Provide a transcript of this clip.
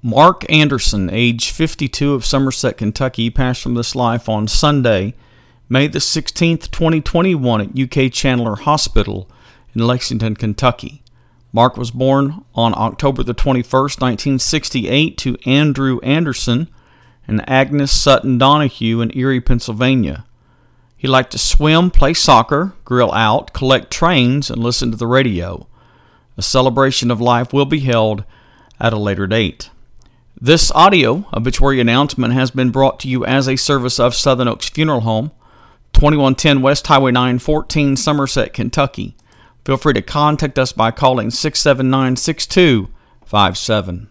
Mark Anderson, age 52, of Somerset, Kentucky, passed from this life on Sunday, May the 16th, 2021 at UK Chandler Hospital in Lexington, Kentucky. Mark was born on October the 21st, 1968 to Andrew Anderson and Agnes Sutton Donahue in Erie, Pennsylvania. He liked to swim, play soccer, grill out, collect trains, and listen to the radio. A celebration of life will be held at a later date. This audio obituary announcement has been brought to you as a service of Southern Oaks Funeral Home, 2110 West Highway 914, Somerset, Kentucky. Feel free to contact us by calling 679-6257.